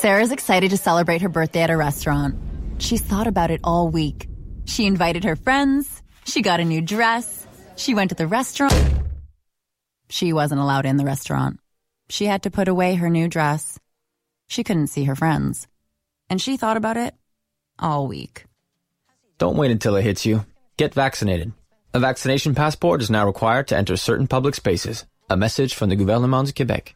Sarah's excited to celebrate her birthday at a restaurant. She's thought about it all week. She invited her friends. She got a new dress. She went to the restaurant. She wasn't allowed in the restaurant. She had to put away her new dress. She couldn't see her friends. And she thought about it all week. Don't wait until it hits you. Get vaccinated. A vaccination passport is now required to enter certain public spaces. A message from the Gouvernement du Québec.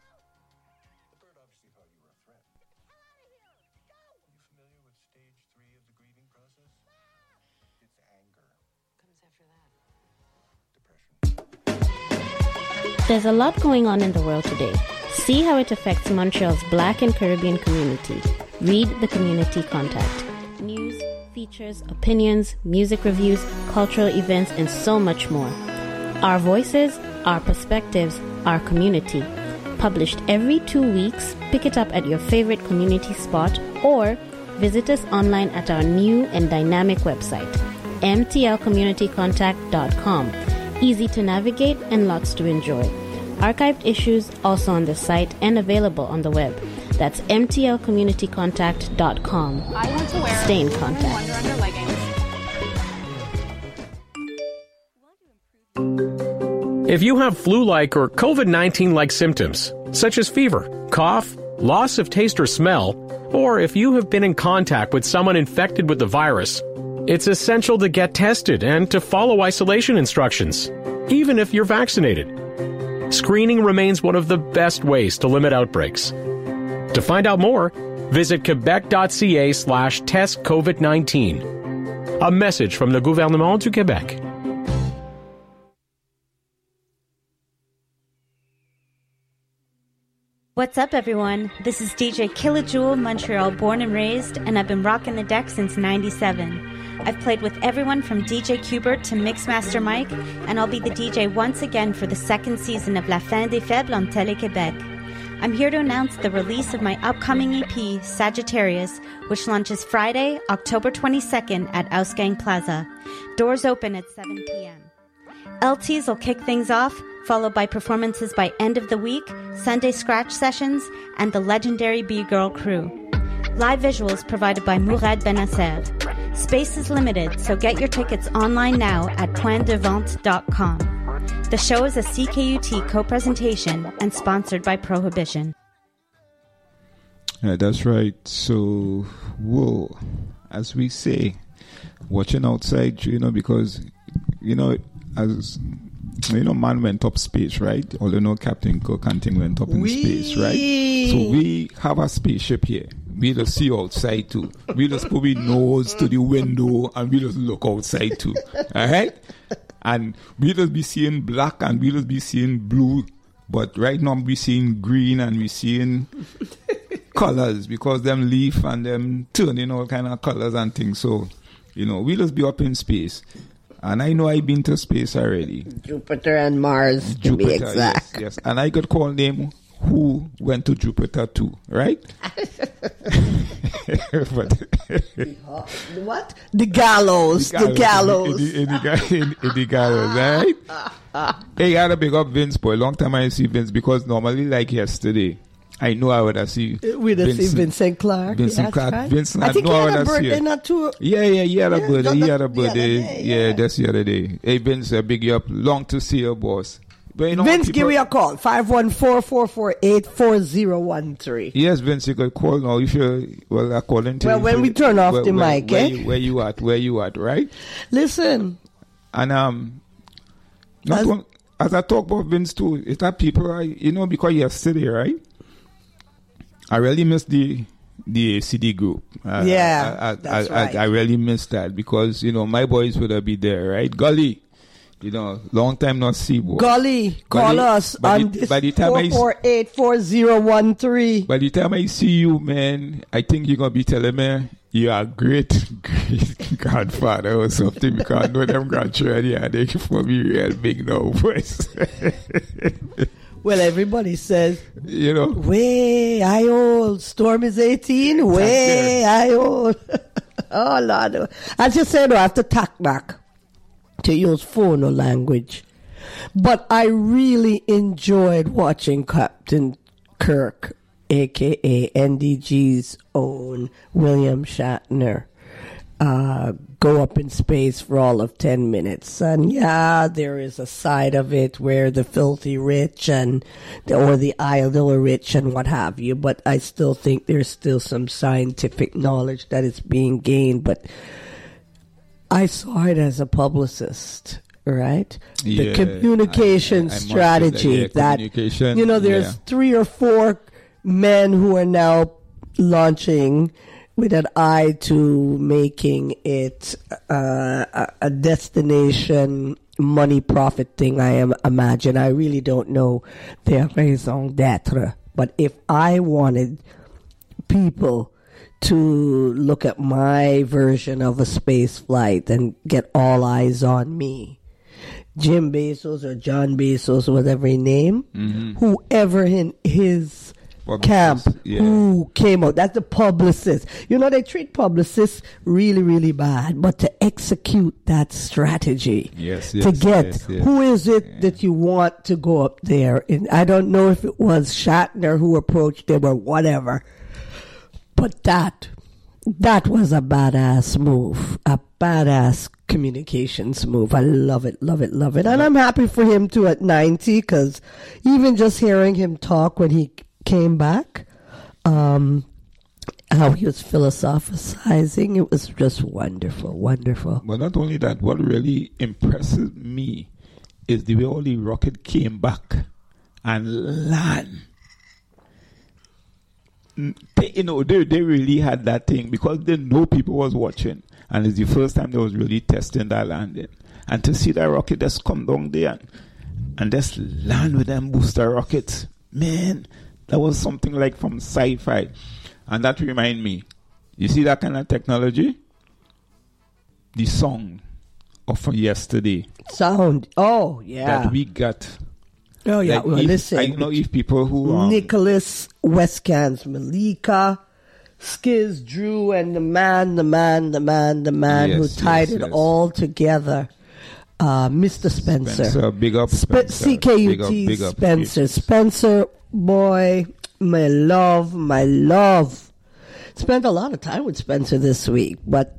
There's a lot going on in the world today. See how it affects Montreal's Black and Caribbean community. Read the Community Contact. News, features, opinions, music reviews, cultural events, and so much more. Our voices, our perspectives, our community. Published every 2 weeks, pick it up at your favorite community spot or visit us online at our new and dynamic website, mtlcommunitycontact.com. Easy to navigate and lots to enjoy. Archived issues also on the site and available on the web. That's mtlcommunitycontact.com. I want to wear Stay in contact. Under leggings. If you have flu-like or COVID-19-like symptoms, such as fever, cough, loss of taste or smell, or if you have been in contact with someone infected with the virus, it's essential to get tested and to follow isolation instructions, even if you're vaccinated. Screening remains one of the best ways to limit outbreaks. To find out more, visit quebec.ca/testcovid19. A message from the Gouvernement du Québec. What's up, everyone? This is DJ Killajoule, Montreal born and raised, and I've been rocking the deck since '97. I've played with everyone from DJ Qbert to Mixmaster Mike, and I'll be the DJ once again for the second season of La Fin des Faibles on Télé-Québec. I'm here to announce the release of my upcoming EP, Sagittarius, which launches Friday, October 22nd at Ausgang Plaza. Doors open at 7 p.m. LTs will kick things off, followed by performances by End of the Week, Sunday Scratch Sessions, and the legendary B-Girl Crew. Live visuals provided by Mourad Benasser. Space is limited, so get your tickets online now at pointdevente.com. The show is a CKUT co-presentation and sponsored by Prohibition. Yeah, that's right. So, whoa, as we say, watching outside, because, as... man went up space, right? Although Captain Cook and thing went up in space, right? So we have a spaceship here. We just see outside too. We just put our nose to the window and we just look outside too. Alright? And we just be seeing black and we just be seeing blue. But right now we seeing green and we seeing colors because them leaf and them turning all kind of colors and things. So, we just be up in space. And I know I've been to space already. Jupiter and Mars, to be exact. Yes. And I could call name who went to Jupiter too, right? What? The gallows. The gallows. In the gallows, right? Hey, I had to big up Vince, boy. Long time I see Vince because normally, like yesterday, I know I would have seen Vincent Clark. Vincent Clark. Right. Vincent, I think he had a birthday, here. not too. Yeah, he had a birthday. He had a birthday. Yeah, that's the other day. Hey, Vince, big you up. Long to see you, boss. But Vince, give me a call. 514-448-4013. Yes, Vince, you could call now. If you're, according to... Well, when we turn off the mic, Where you at, right? Listen. And, as I talk about Vince too, it's that people, because yesterday, right? I really miss the CD group. That's right. I really miss that because, my boys would have been there, right? Gully, long time not see, boy. Gully, call us on 448-4013. By the time I see you, man, I think you're going to be telling me you are a great grandfather or something because I know them grandchildren, they for me real big now, boys. Well, everybody says, way I old. Storm is 18. Way I old. Oh, Lord. As you said, I have to tack back to use phono language. But I really enjoyed watching Captain Kirk a.k.a. NDG's own William Shatner, go up in space for all of 10 minutes. And yeah, there is a side of it where the filthy rich or the idle rich and what have you, but I still think there's still some scientific knowledge that is being gained. But I saw it as a publicist, right? The communication strategy that there's 3 or 4 men who are now launching with an eye to making it a destination money profit thing, I imagine. I really don't know their raison d'etre. But if I wanted people to look at my version of a space flight and get all eyes on me, Jim Bezos or John Bezos, whatever his name, whoever in his camp who came out, that's the publicist. They treat publicists really, really bad, but to execute that strategy, to get who is it that you want to go up there, and I don't know if it was Shatner who approached him or whatever, but that was a badass move, a badass communications move. I love it, love it, love it. And I'm happy for him too at 90, because even just hearing him talk when he came back, how he was philosophizing, it was just wonderful, wonderful. But not only that, what really impresses me is the way all the rocket came back and land. They really had that thing because they know people was watching, and it's the first time they was really testing that landing. And to see that rocket just come down there and just land with them booster rockets, man, that was something like from sci-fi. And that remind me, you see that kind of technology? The song of yesterday. Sound. Oh, yeah. That we got. Oh, yeah. Like well, listen. I know if people who... Nicholas Westcans, Malika, Skiz, Drew, and the man who tied it all together. Mr. Spencer. Big up Spencer. CKUT big up, Spencer. Spencer, boy, my love. Spent a lot of time with Spencer this week, but,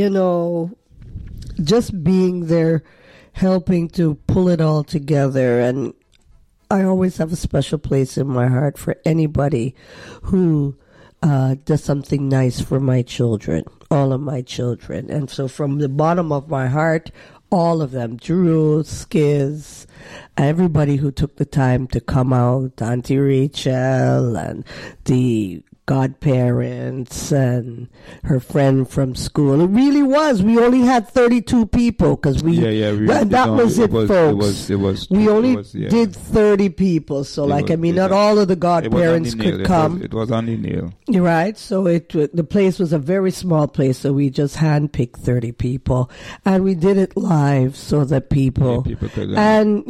just being there, helping to pull it all together. And I always have a special place in my heart for anybody who does something nice for my children, all of my children. And so from the bottom of my heart, all of them, Drew, Skiz, everybody who took the time to come out, Auntie Rachel and the godparents and her friend from school. It really was. We only had 32 people because that was it, folks. We only did 30 people. So, not all of the godparents could come. It was only Neil. You're right. So the place was a very small place. So we just handpicked 30 people, and we did it live so that people could. And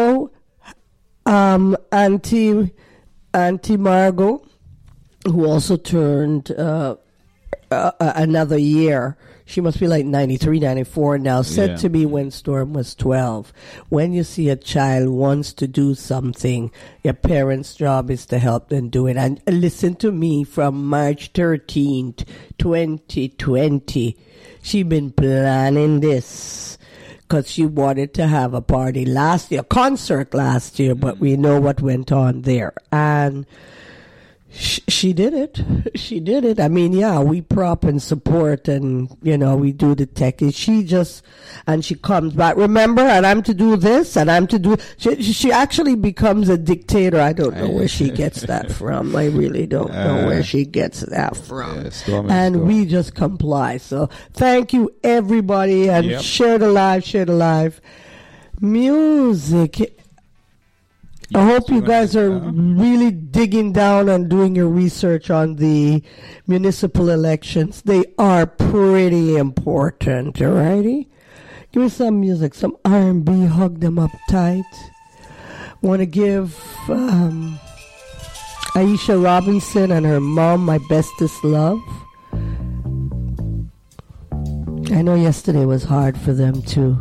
Auntie Margot, who also turned another year. She must be like 93, 94 now, said to me when Storm was 12, when you see a child wants to do something, your parents' job is to help them do it. And listen to me, from March 13th, 2020, she been planning this because she wanted to have a party concert last year, but we know what went on there. And she did it. She did it. I mean, we prop and support, and, we do the tech. She comes back, remember, and I'm to do this, and I'm to do... She actually becomes a dictator. I don't know where she gets that from. I really don't know where she gets that from. And we just comply. So thank you, everybody, and share the live. Music... I hope you guys are really digging down and doing your research on the municipal elections. They are pretty important, alrighty? Give me some music, some R&B, hug them up tight. Want to give Aisha Robinson and her mom my bestest love. I know yesterday was hard for them too.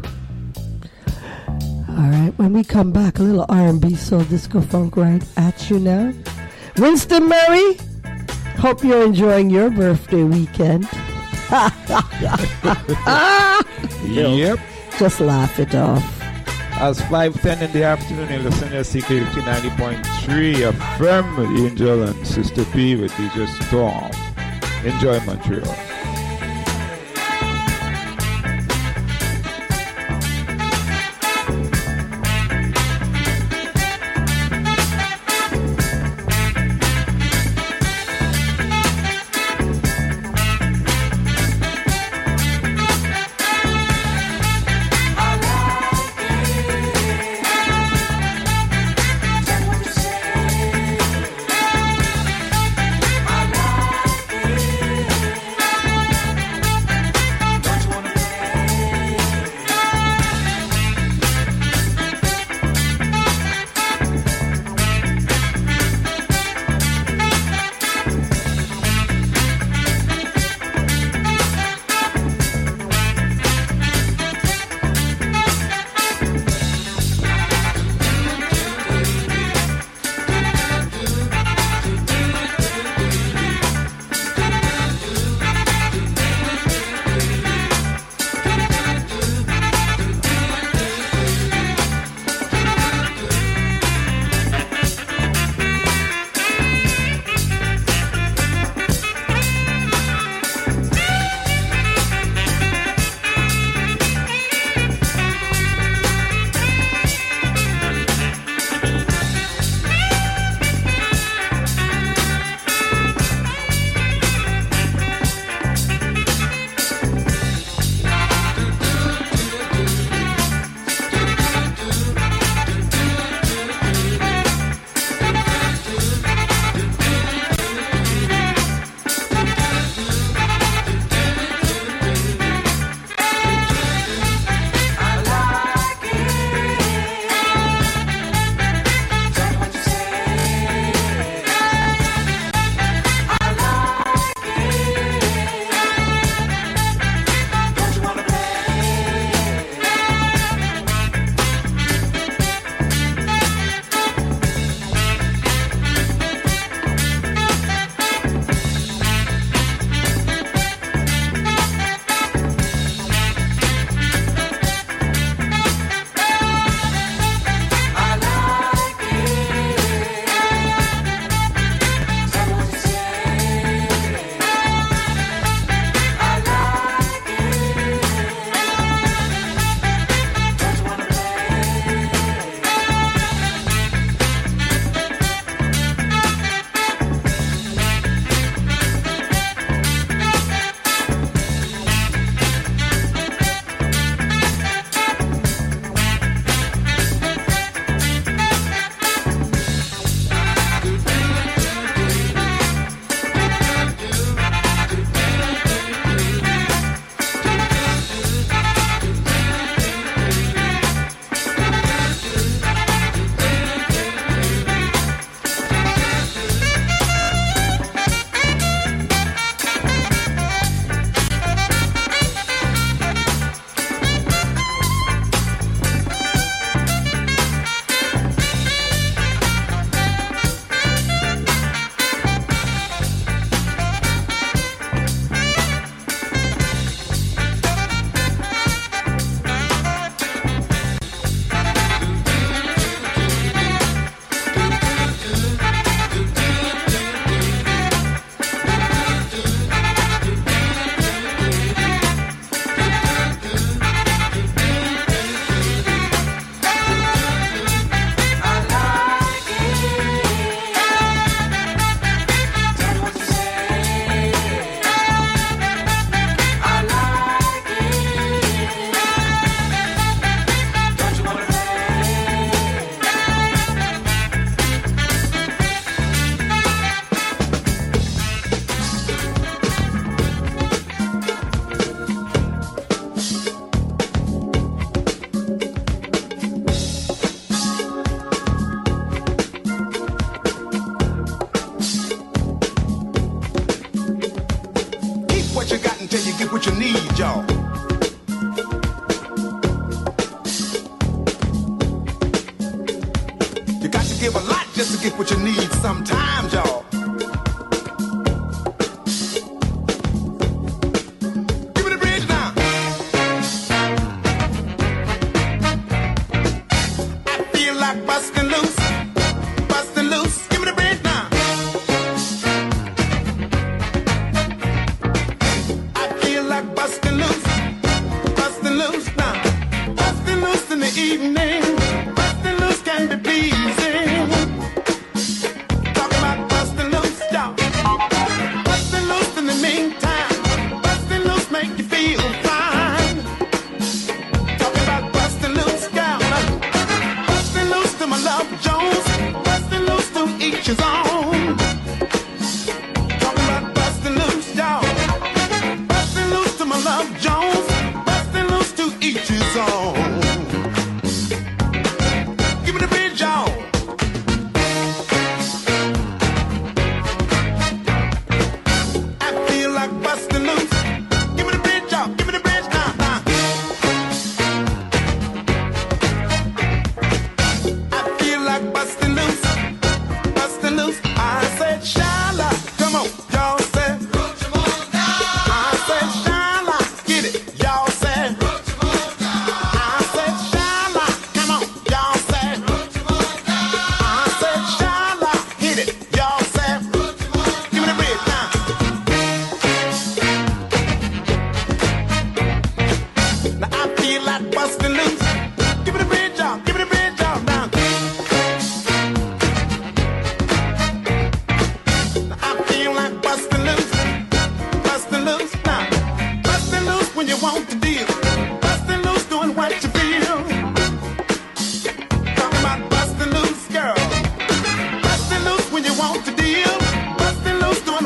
All right, when we come back, a little R&B, soul, disco, funk right at you now. Winston Murray, hope you're enjoying your birthday weekend. Yep. Just laugh it off. As 5:10 in the afternoon, you're listening to CKUT 90.3 FM with Angel and Sister P with DJ Storm. Enjoy Montreal. give a lot just to get what you need sometimes, y'all.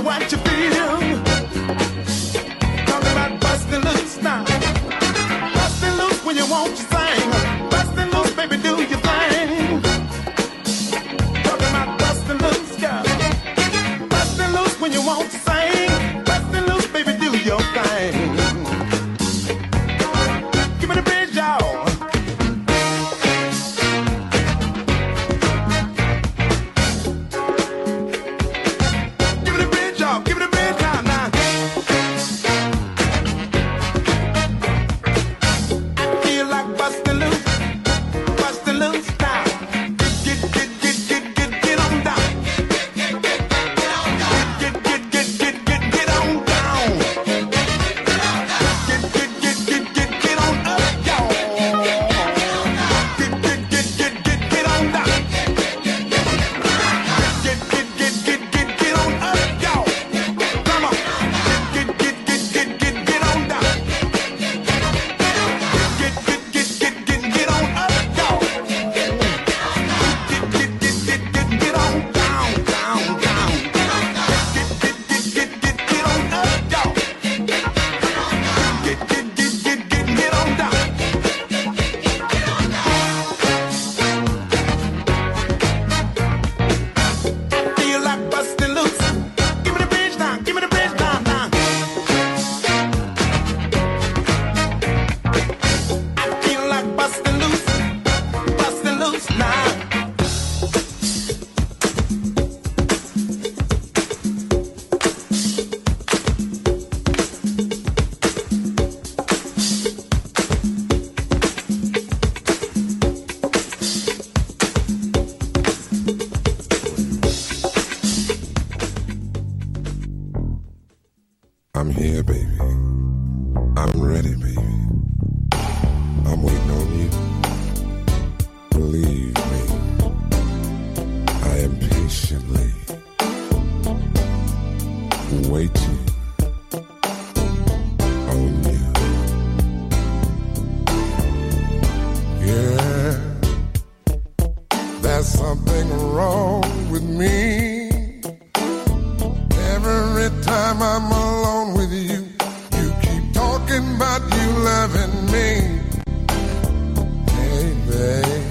what you feel. Talking about busting loose now. Busting loose when you want to sing. Busting loose, baby, do your thing. Talking about busting loose, girl. Busting loose when you want to sing. Busting loose, baby, do your thing. Give me the bridge, y'all. I'm here, baby. I'm ready, baby. I'm waiting on you. Believe me, I am patiently waiting on you. Yeah, there's something wrong with me. Every time I'm alone with you, you keep talking about you loving me. Hey, babe,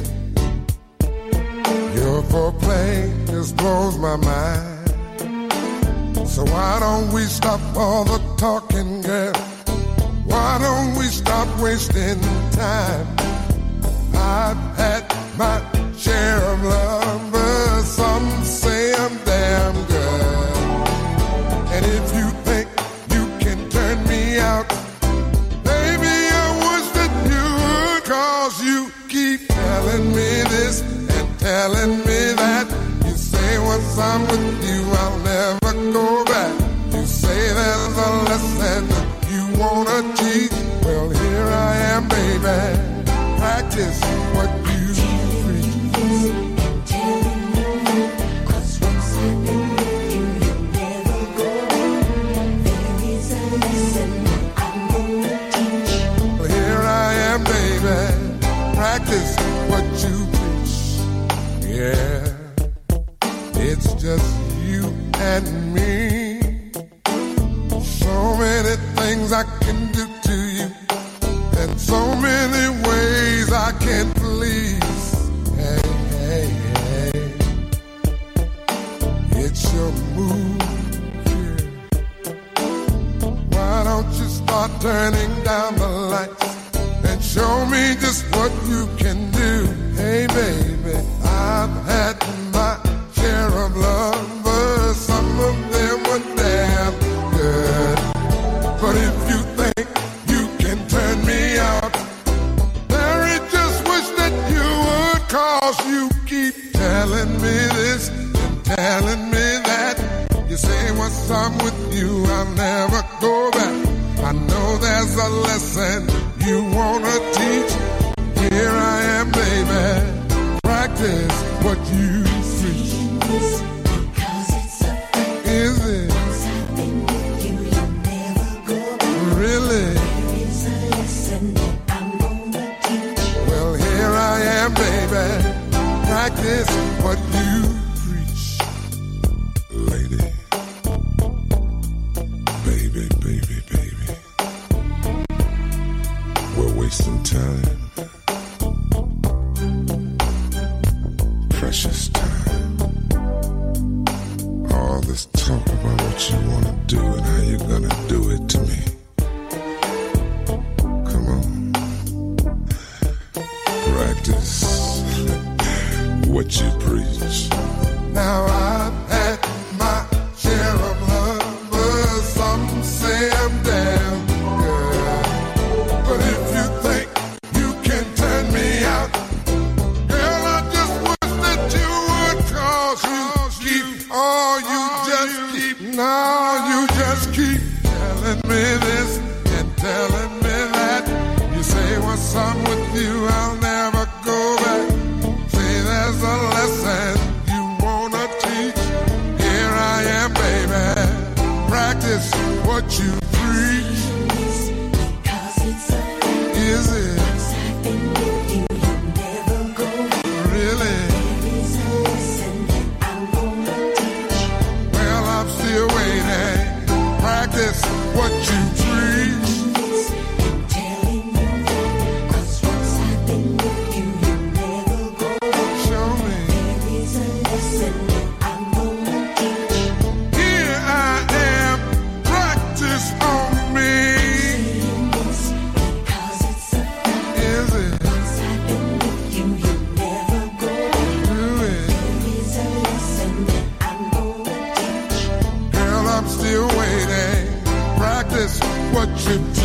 your foreplay just blows my mind. So why don't we stop all the talking, girl? Why don't we stop wasting time? I've had my share of lovers. Some say I'm damn good. And if you think you can turn me out, baby, I wish that you would. 'Cause you keep telling me this and telling me that. You say once I'm with you, I'll never go back. You say there's a lesson you wanna teach. Well, here I am, baby. Practice what you preach. Practice what you preach. Yeah, it's just you and me. So many things I can do to you, and so many ways I can please. Hey, hey, hey, it's your move. Yeah. Why don't you start turning down the lights? Show me just what you can do. Hey, baby, I've had my share of lovers. Some of them were damn good. But if you think you can turn me out, Mary, just wish that you would. 'Cause you keep telling me this and telling me that. You say once I'm with you, I'll never go back. I know there's a lesson you wanna teach. Here I am, baby. Practice what you preach. Because it's a fact. Is it? Once I've been with you, you'll never go back. Really? There is a lesson that I'm gonna teach. Well, here I am, baby. Practice what you preach. Lady, time, precious time. All this talk about what you want to do and how you're gonna do it to me. Come on, practice what you preach. Now I've had my share of lovers, some say I'm damn good. But if you think you can turn me out, girl, I just wish that you would, cause you keep, oh, you just keep telling me this and telling me that. You say what's wrong with you, I'll never go back. Say there's a lesson you wanna teach. Here I am, baby. Practice what you preach. Is it? Really? Well, I'm still waiting. Practice what you preach. Show me. Here I am. Practice on me. Is it? Girl, I'm still waiting. Practice what you preach.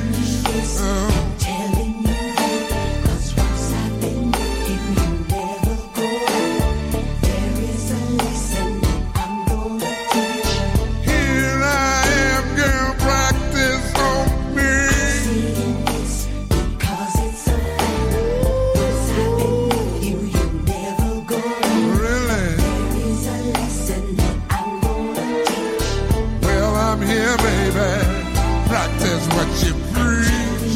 Here I am, girl, practice on me. Really? Well, I'm here, baby. Practice what you preach.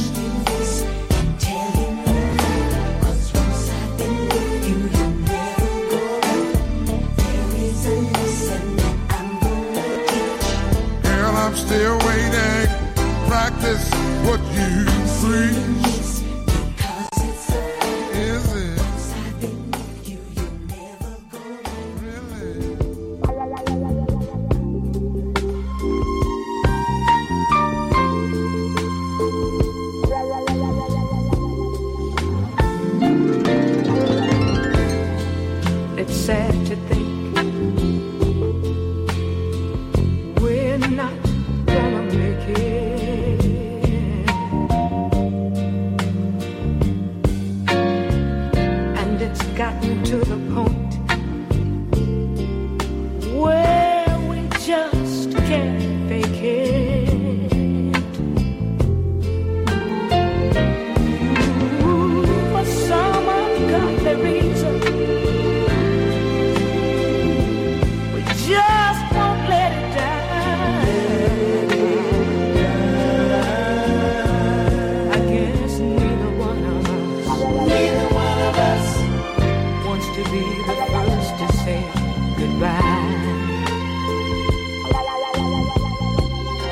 Girl, I'm still waiting. Practice what you preach. Is it? Really? It's sad to think we're not gonna make it. And it's gotten to the point where we just can't fake it. For some ungodly reason, just won't let it die. I guess neither one of us wants to be the first to say goodbye.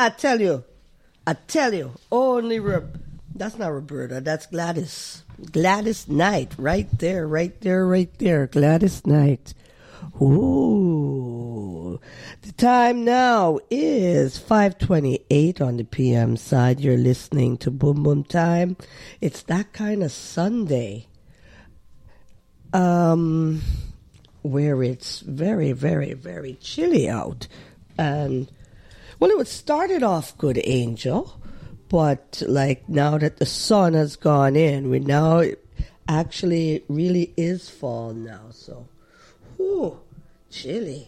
I tell you, only that's not Roberta, that's Gladys. Gladys Knight, right there. Gladys Knight. Ooh. The time now is 5:28 on the PM side. You're listening to Boom Boom Time. It's that kind of Sunday. Where it's very, very, very chilly out. And, well, it started off good, Angel. But, like, now that the sun has gone in, actually, it really is fall now. So, whew, chilly.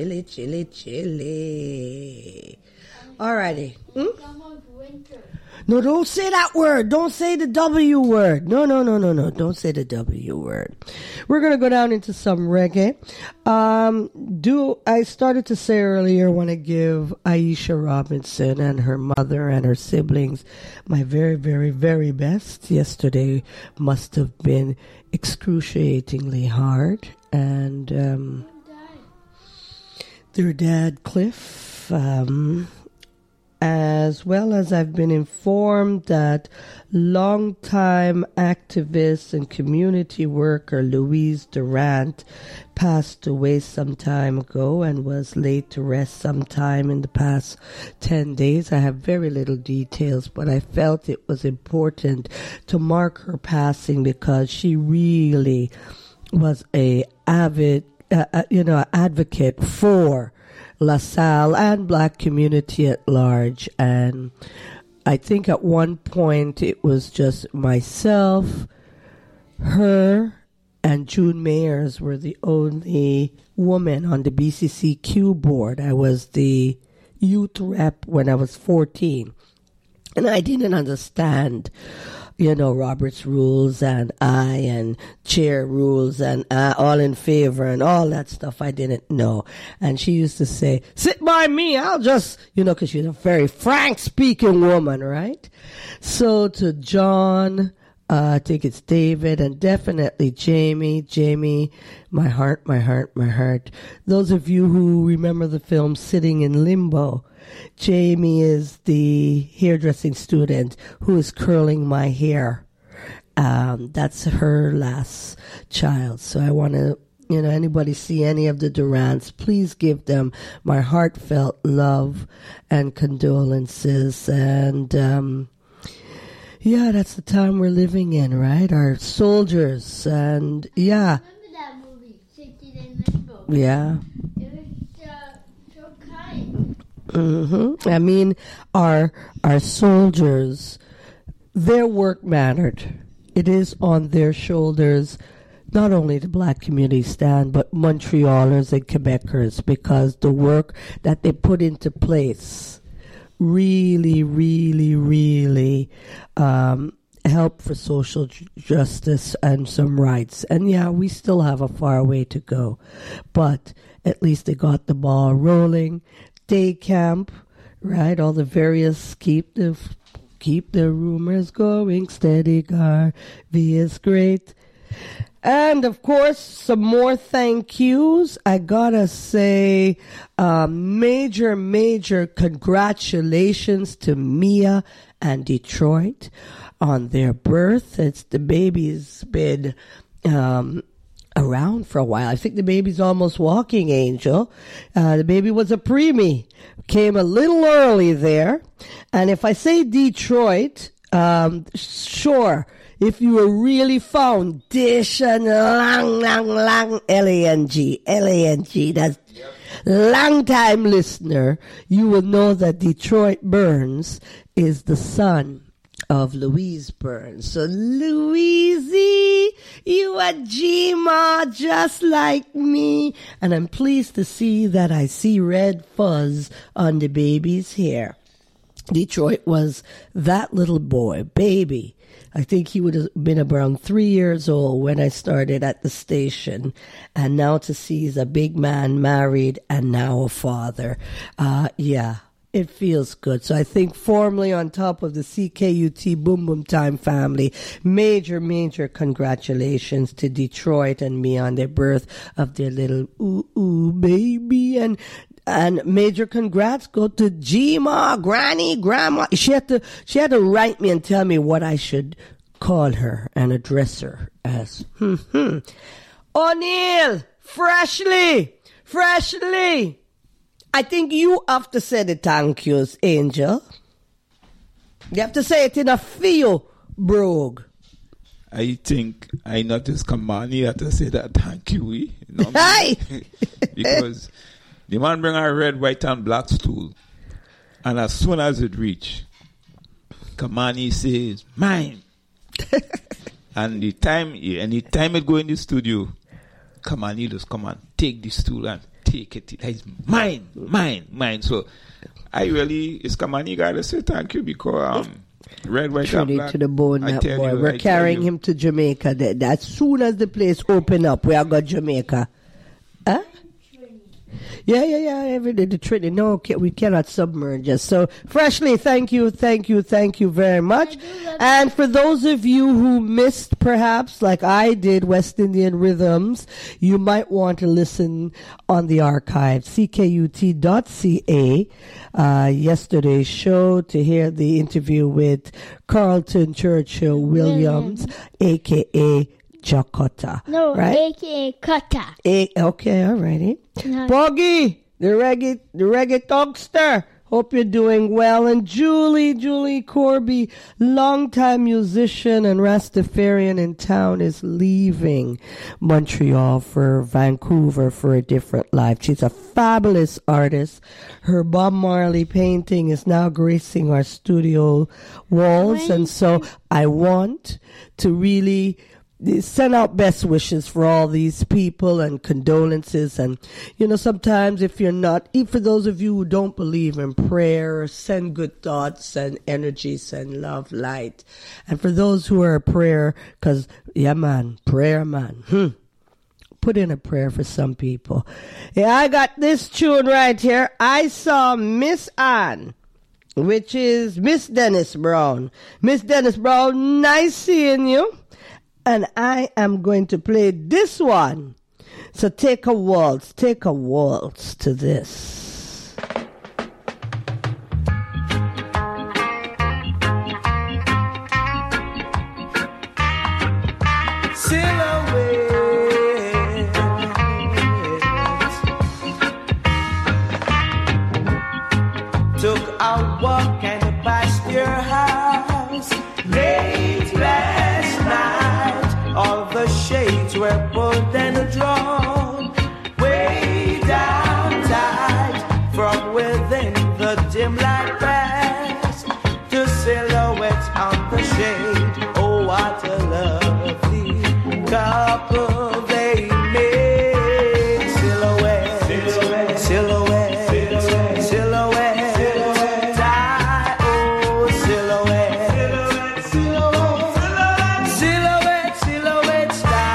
Alrighty. No, don't say that word. Don't say the W word. No. Don't say the W word. We're going to go down into some reggae. I started to say earlier, I want to give Aisha Robinson and her mother and her siblings my very, very, very best. Yesterday must have been excruciatingly hard. And their dad, Cliff, as well as I've been informed that longtime activist and community worker Louise Durant passed away some time ago and was laid to rest sometime in the past 10 days. I have very little details, but I felt it was important to mark her passing because she really was a avid, advocate for LaSalle and black community at large. And I think at one point it was just myself, her, and June Mayers were the only woman on the BCCQ board. I was the youth rep when I was 14. And I didn't understand, Robert's rules and chair rules and all in favor and all that stuff. I didn't know. And she used to say, sit by me. I'll just, because she's a very frank speaking woman, right? So to John, I think it's David, and definitely Jamie, my heart. Those of you who remember the film Sitting in Limbo, Jamie is the hairdressing student who is curling my hair. That's her last child. So I want to, anybody see any of the Durants, please give them my heartfelt love and condolences. And, that's the time we're living in, right? Our soldiers, and Remember that movie, Sitting in Limbo? Yeah. It was so kind. Mm-hmm. I mean, our soldiers, their work mattered. It is on their shoulders, not only the black community stand, but Montrealers and Quebecers, because the work that they put into place really, really, really help for social justice and some rights. And we still have a far way to go, but at least they got the ball rolling. Day camp, right? All the various keep the rumors going steady. Garvey is great. And, of course, some more thank yous. I gotta say, major congratulations to Mia and Detroit on their birth. The baby's been around for a while. I think the baby's almost walking, Angel. The baby was a preemie. Came a little early there. And if I say Detroit, sure, if you were really foundation, lang, L-A-N-G, that's long time listener, you will know that Detroit Burns is the son of Louise Burns. So, Louise, you a G-Ma just like me. And I'm pleased to see that I see red fuzz on the baby's hair. Detroit was that little boy, baby. I think he would have been around 3 years old when I started at the station. And now to see he's a big man, married, and now a father. It feels good. So I think formally on top of the CKUT Boom Boom Time family, major congratulations to Detroit and me on their birth of their little ooh baby. And And major congrats go to Gma, Granny, Grandma. She had to write me and tell me what I should call her and address her as. O'Neill, freshly. I think you have to say the thank yous, Angel. You have to say it in a feel, brogue. I think I noticed Kamani had to say that thank you. You know because the man bring a red, white, and black stool. And as soon as it reach, Kamani says, mine. And anytime it go in the studio, Kamani just come and take the stool and take it. It's mine. So it's Kamani got to say thank you because red, white, and black. To the bone, that boy. We're carrying him to Jamaica. As soon as the place open up, we are going to Jamaica. Huh? Yeah. Every day the Trinity. No, we cannot submerge us. So, freshly, thank you very much. And for those of you who missed, perhaps, like I did, West Indian Rhythms, you might want to listen on the archive, ckut.ca, yesterday's show, to hear the interview with Carlton Churchill Williams, a.k.a. Jakota. No, right? A.K.A. Kata. Okay, alrighty. No. Boggy, the reggae talkster. Hope you're doing well. And Julie Corby, longtime musician and Rastafarian in town, is leaving Montreal for Vancouver for a different life. She's a fabulous artist. Her Bob Marley painting is now gracing our studio walls. And so I want to really send out best wishes for all these people and condolences. And, sometimes if you're not, even for those of you who don't believe in prayer, send good thoughts and energy, send love, light. And for those who are prayer, because, prayer, man. Put in a prayer for some people. Yeah, I got this tune right here. I saw Miss Anne, which is Miss Dennis Brown. Miss Dennis Brown, nice seeing you. And I am going to play this one. So take a waltz to this. Silhouettes took a walk and passed your house late last night. All the shades were pulled and drawn way down tight. From within the dim light passed to silhouettes on the shade. Oh, what a lovely couple they made. Silhouette, silhouette, silhouette, silhouette, silhouette. Die, oh, silhouette, silhouette, silhouette, silhouette.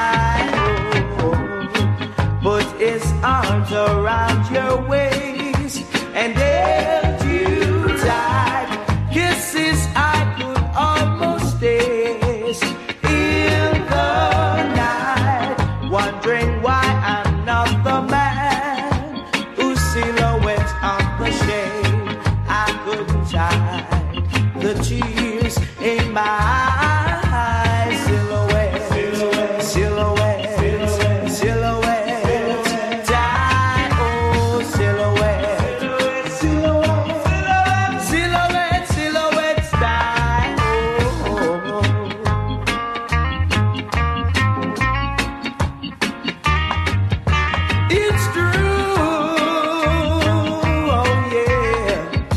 Put his arms around your waist and held you tight. Kisses I could almost taste in the night. Wondering why another man whose silhouette on the shade I couldn't hide the tears in my eyes. Silhouette, silhouette, silhouette, silhouette, silhouette. Die, oh, silhouette, silhouette, silhouette, silhouette, die, oh. It's true, oh yeah.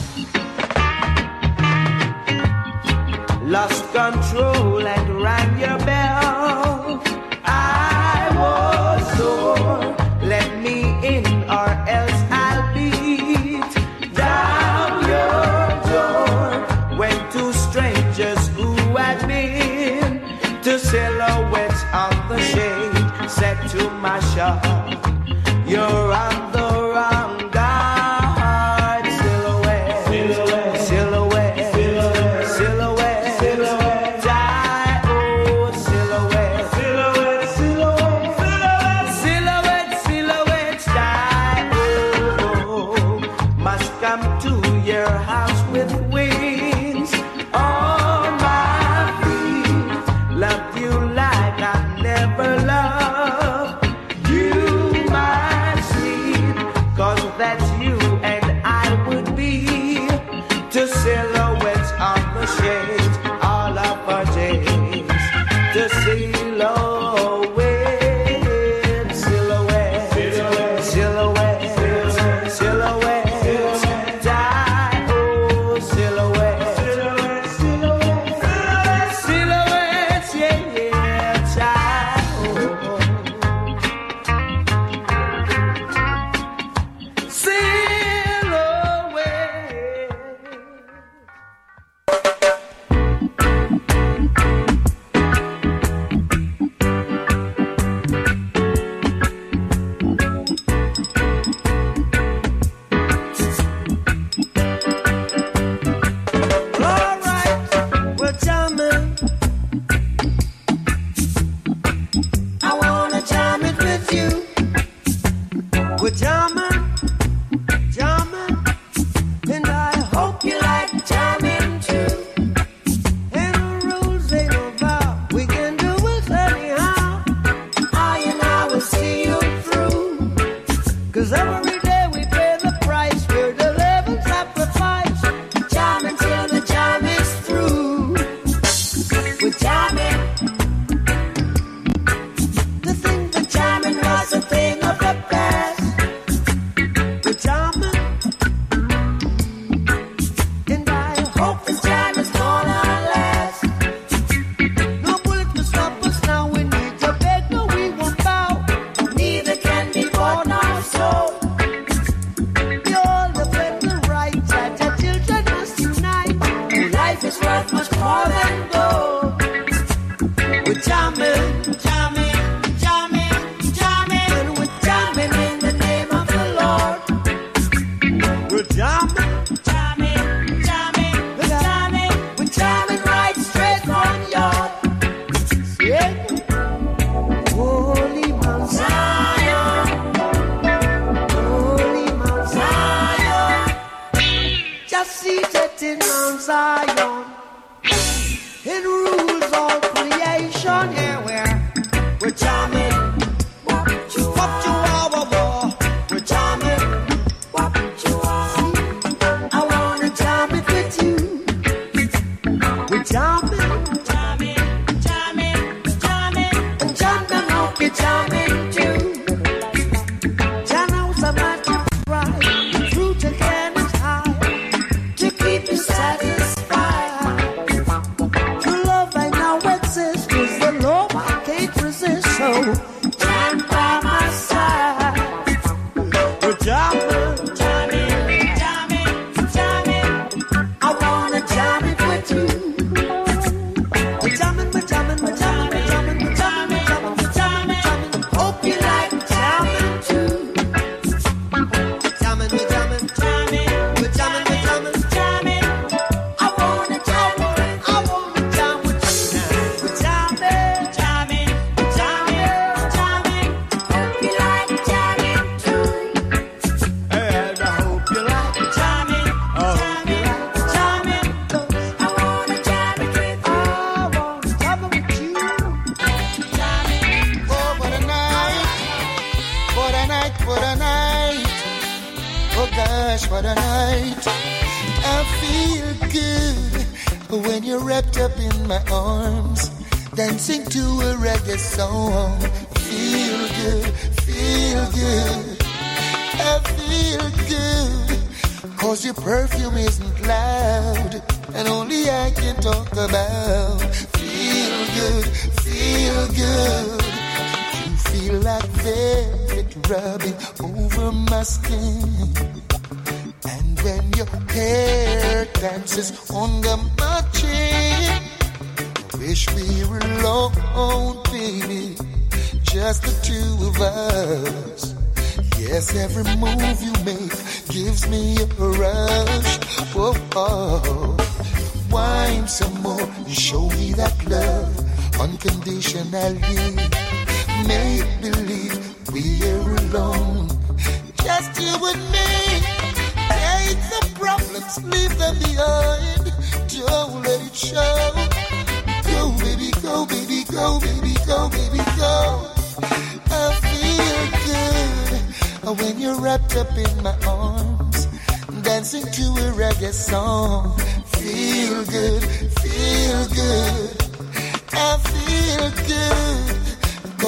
Lost control and rang your bell. I was sore. Let me in or else I'll beat down your door. When two strangers who had been to silhouettes on the shade said to my shop, you're on the wrong guard. Silhouette, silhouette, silhouette, silhouette, silhouette. Die, oh, silhouette, silhouette, silhouette, silhouette, silhouette, silhouette. Die, oh. change all of our days to silhouette, silhouette, silhouette, silhouette, silhouette, die, oh, silhouette, silhouette, silhouette, silhouette, yeah, yeah, die, oh.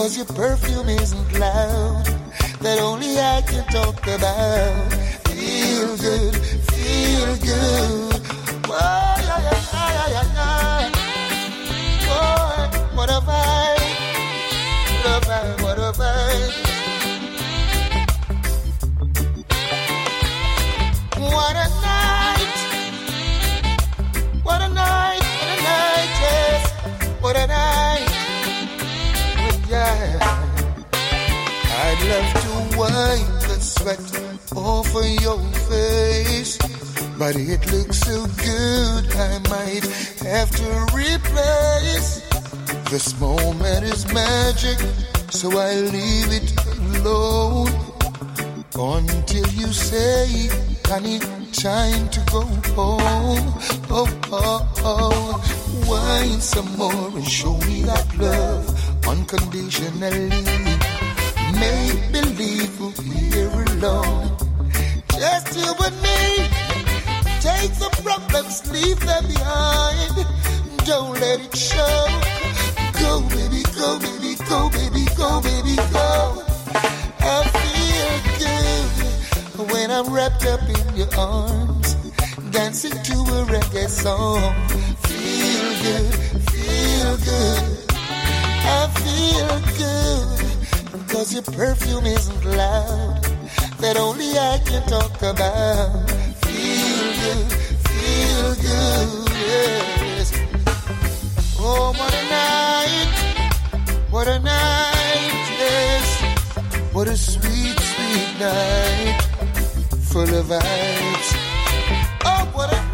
'cause your perfume isn't loud, that only I can talk about. Feel good, feel good. Oh, yeah, yeah, yeah, yeah, yeah. Oh, what a vibe, what a vibe, what a vibe. What a night, what a night, what a night, yes, what a night, yeah. I'd love to wipe the sweat off of your face, but it looks so good I might have to replace. This moment is magic, so I leave it alone until you say, honey, time to go home. Oh, oh, oh. Wine some more and show me that love unconditionally. Make believe we'll be here alone, just you and me. Take the problems, leave them behind. Don't let it show. Go, baby, go, baby, go, baby, go, baby, go. I feel good when I'm wrapped up in your arms, dancing to a reggae song. Feel good, feel good. I feel good, 'cause your perfume isn't loud, that only I can talk about. Feel good, yes. Oh, what a night, yes. What a sweet, sweet night, full of vibes. Oh, what a night.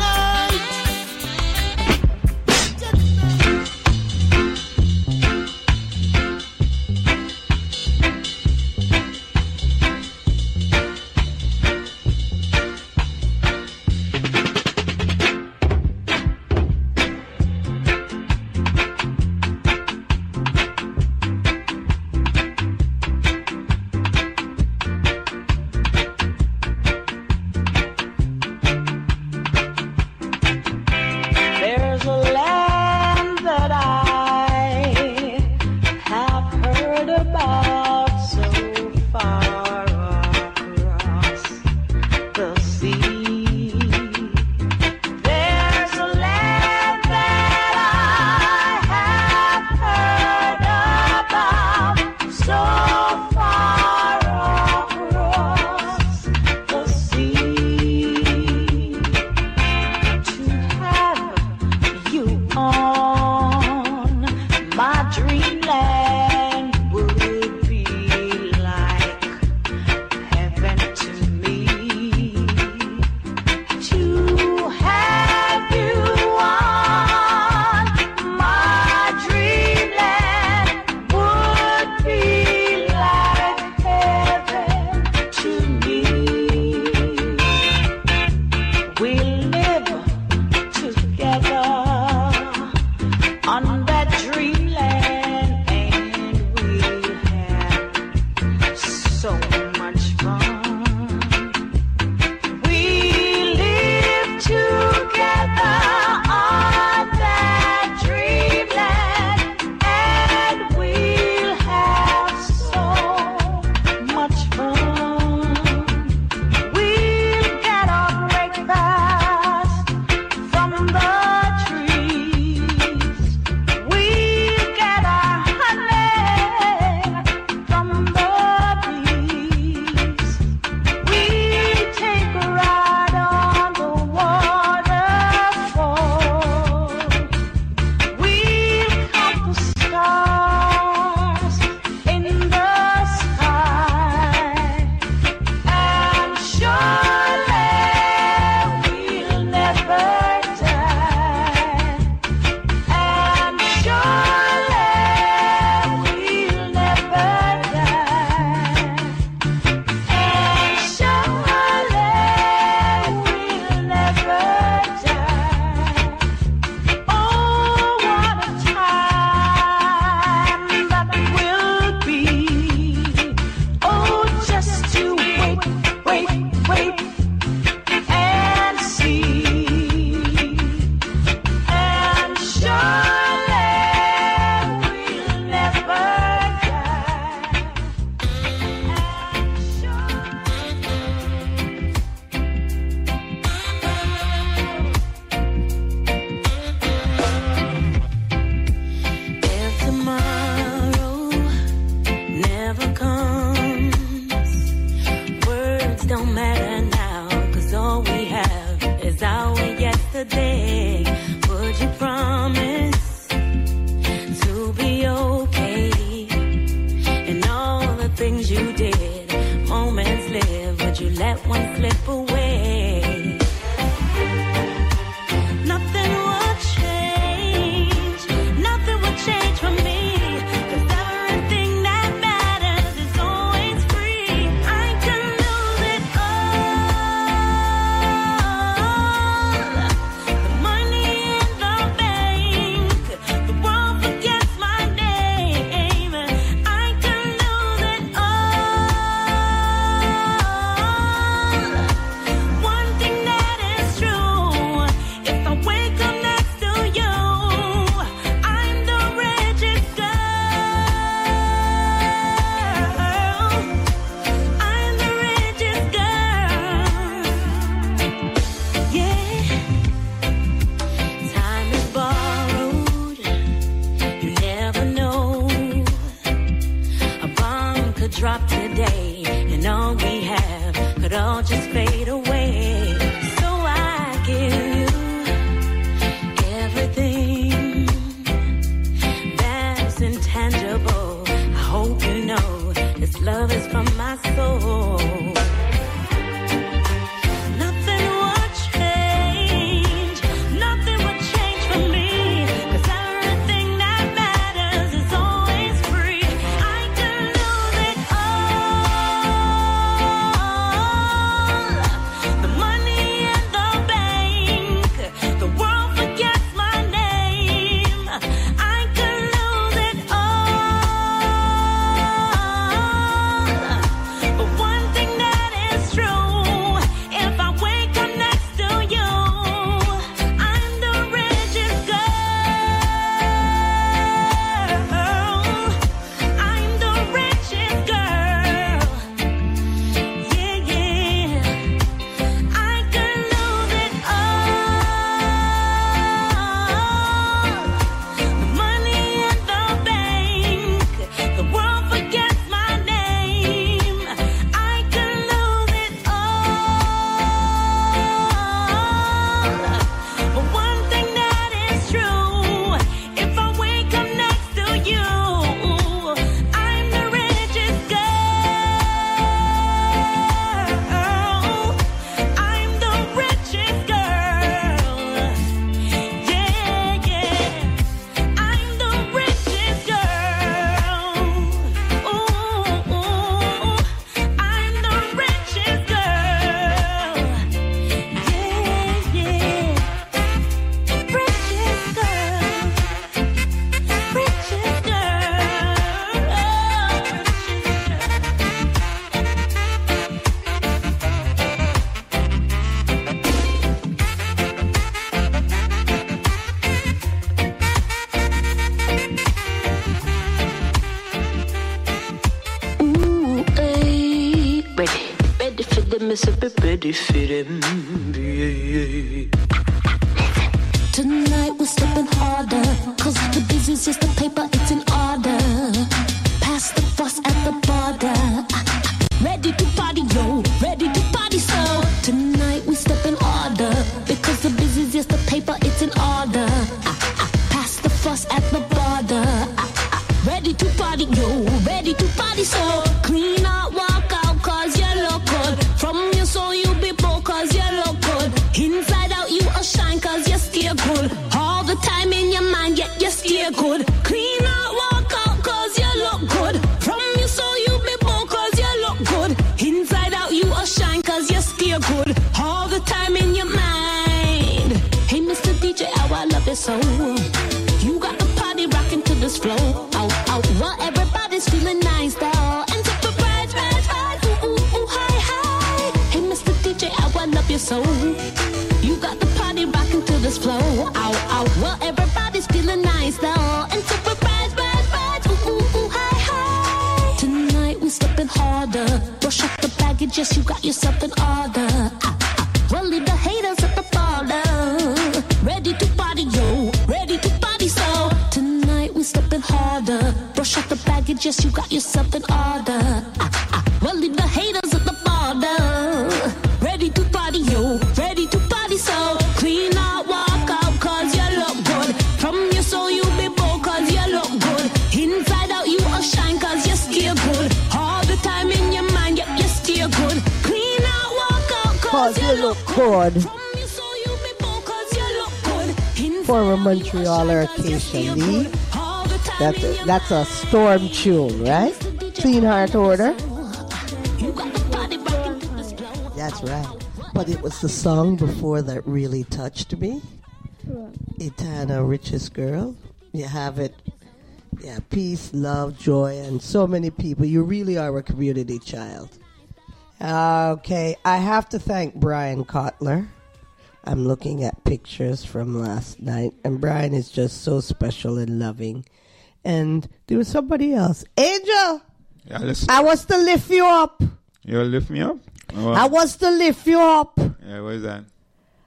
drop today, and all we have could all just fade away. So I give you everything that's intangible. I hope you know this love is from my soul. Ready for them. Tonight we're stepping harder, cause the business is the paper, it's in order. Pass the fuss at the border. Ready to party, yo, ready to party, so tonight we step in order, because the business is the paper, it's in order. Pass the fuss at the border. Ready to party, yo, ready to party, so clean out, walk out, cause you look good. From your soul you be bold, cause you look good. Inside out you a shine, cause you stay good. All the time in your mind, yet you stay good. Clean out, walk out, cause you look good. From your soul you be bold, cause you look good. Inside out you a shine, cause you stay good. All the time in your mind. Hey Mr. DJ, how I love it so. You got the party rocking to this flow. Out, out, well everybody's feeling nice though. And take the rise, ooh, ooh, ooh, high, high. Hey Mr. DJ, how I love you so. You got the party rocking to this flow. Out, out, well everybody's feeling nice though. And take the rise, ooh, ooh, ooh, high, high. Tonight we stepping harder. Brush up the baggage, yes you got yourself in order. Well leave the haters at the border. Ready to party, yo, ready to party, so tonight we stepping harder. Brush out the baggage, yes you got yourself in order. Well leave the haters at the border. Ready to party, yo, ready to party, so clean out, walk out, cause you look good. From your soul you be bold, cause you look good. Inside out you a shine, cause you stay good. All the time in your mind, yep, you stay good. Clean out, walk out, cause you look good. Former Montrealer Acacia Lee. That's a storm tune, right? Clean Heart Order. That's right. But it was the song before that really touched me. Etana Richest Girl. You have it. Yeah, peace, love, joy, and so many people. You really are a community child. Okay, I have to thank Brian Kotler. I'm looking at pictures from last night, and Brian is just so special and loving. And there was somebody else. Angel! Yeah, listen. I was to lift you up. You will lift me up? I was to lift you up. Yeah, what is that?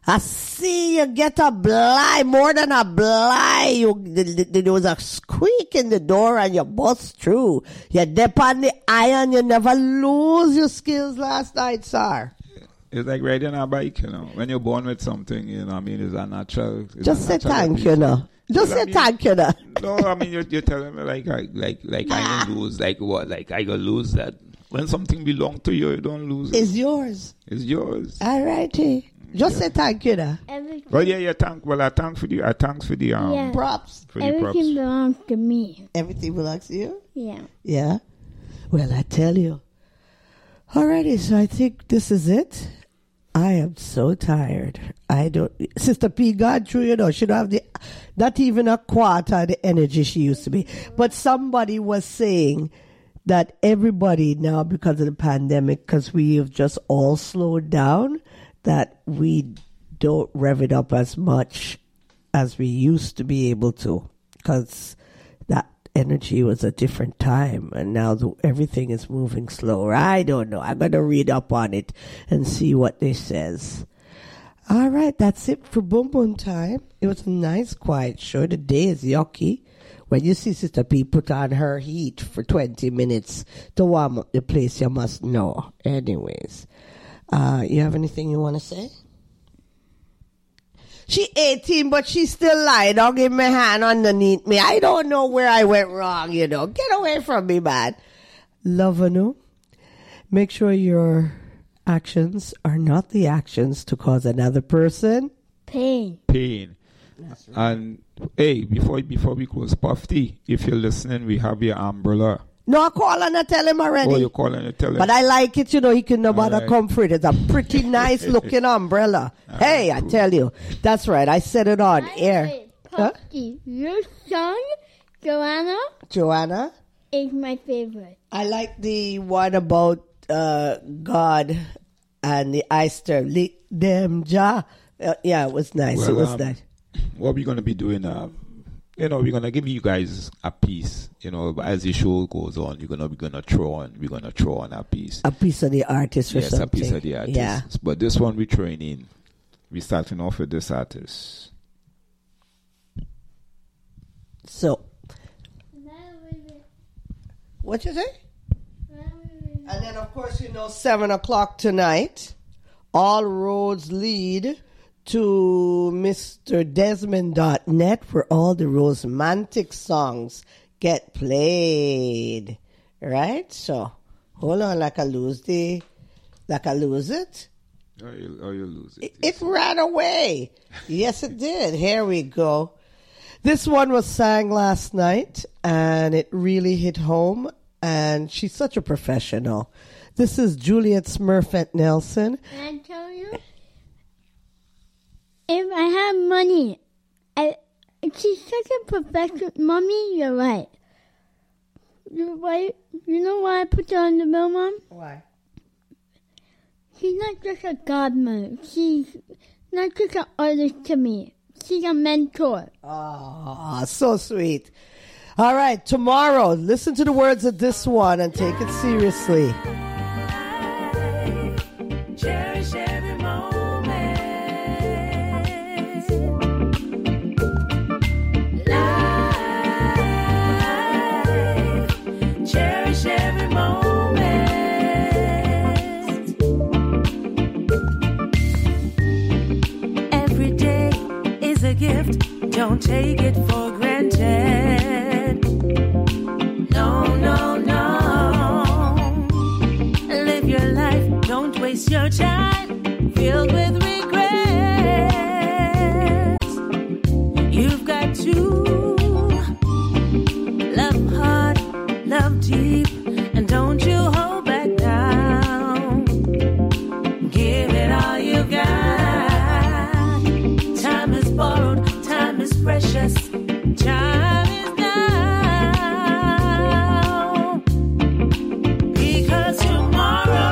I see you get a blind, more than a blind. There was a squeak in the door and you bust through. You dip on the iron, you never lose your skills last night, sir. It's like riding a bike, When you're born with something, I mean, it's a natural. Just say thank you, Just say thank you, No, I mean, you're telling me like I gonna lose, like what? Like I gonna lose that. When something belongs to you, you don't lose it. It's yours. It's yours. All righty. Just say thank you, Well, yeah, thank for the props. For the Everything belongs to me. Everything belongs to you? Yeah. Yeah? Well, I tell you. Alrighty, so I think this is it. I am so tired. Sister P gone through, she don't have not even a quarter of the energy she used to be. But somebody was saying that everybody now, because of the pandemic, because we have just all slowed down, that we don't rev it up as much as we used to be able to, because that energy was a different time, and now everything is moving slower. I don't know. I'm going to read up on it and see what this says. All right, that's it for Boom Boom Time. It was a nice, quiet show. The day is yucky. When you see Sister P put on her heat for 20 minutes to warm up the place, you must know. Anyways. You have anything you want to say? She 18, but she's still lying. Don't give me a hand underneath me. I don't know where I went wrong, Get away from me, man. Love you. Make sure your actions are not the actions to cause another person pain. That's right. And, hey, before we close, Puffy, if you're listening, we have your umbrella. No, I call and I tell him already. Oh, you call and you tell him. But I like it, he can no bother come for it. It's a pretty nice looking umbrella. Hey, cool. I tell you. That's right. I said it on air. Puffy, your song, Joanna, is my favorite. I like the one about God and the Easter. Lick them jaw. Yeah, it was nice. Well, it was nice. What we're going to be doing, we're going to give you guys a piece, as the show goes on, we're going to throw on a piece. A piece of the artist or something. Yes, a piece of the artist. Yeah. But this one we're throwing in. We're starting off with this artist. So. What you say? And then, of course, 7 o'clock tonight, all roads lead to MrDesmond.net where all the romantic songs get played. Right? So, hold on, like I lose it. Or you lose it. It ran away. Yes, it did. Here we go. This one was sang last night, and it really hit home, and she's such a professional. This is Juliet Smurfette Nelson. Can I tell you? If I have money, she's such a professional. Mommy, you're right. You're right. You know why I put her on the bill, Mom? Why? She's not just a godmother. She's not just an artist to me. She's a mentor. Oh, so sweet. All right, tomorrow, listen to the words of this one and take it seriously. Cherish every moment. Life. Cherish every moment. Every day is a gift. Don't take it for granted. No, no, no. Live your life. Don't waste your time filled with regrets. You've got to love hard, love deep, and don't you hold back now. Give it all you got. Time is borrowed, time is precious. Time is now. Because tomorrow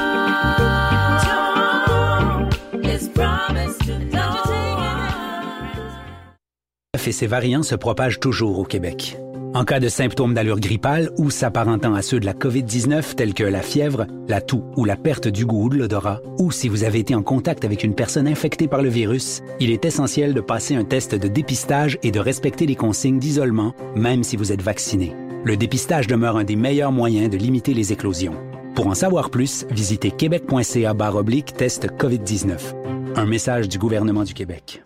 is promised to dawn. Et ses variants se propagent toujours au Québec. En cas de symptômes d'allure grippale ou s'apparentant à ceux de la COVID-19 tels que la fièvre, la toux ou la perte du goût ou de l'odorat, ou si vous avez été en contact avec une personne infectée par le virus, il est essentiel de passer un test de dépistage et de respecter les consignes d'isolement, même si vous êtes vacciné. Le dépistage demeure un des meilleurs moyens de limiter les éclosions. Pour en savoir plus, visitez québec.ca/test COVID-19. Un message du gouvernement du Québec.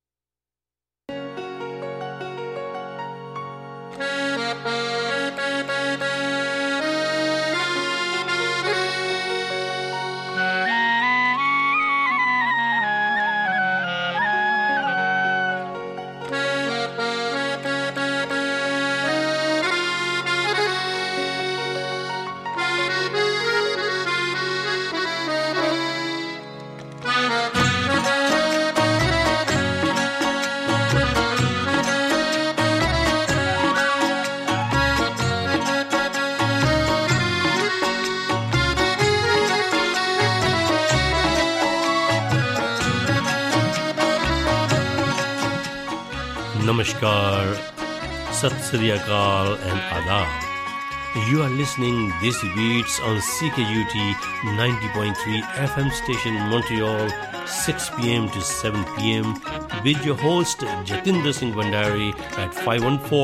Namaskar, Sat Sri Akal and Adab. You are listening Desi Beats on CKUT 90.3 FM station Montreal, 6 p.m. to 7 p.m. with your host Jatinder Singh Bhandari at 514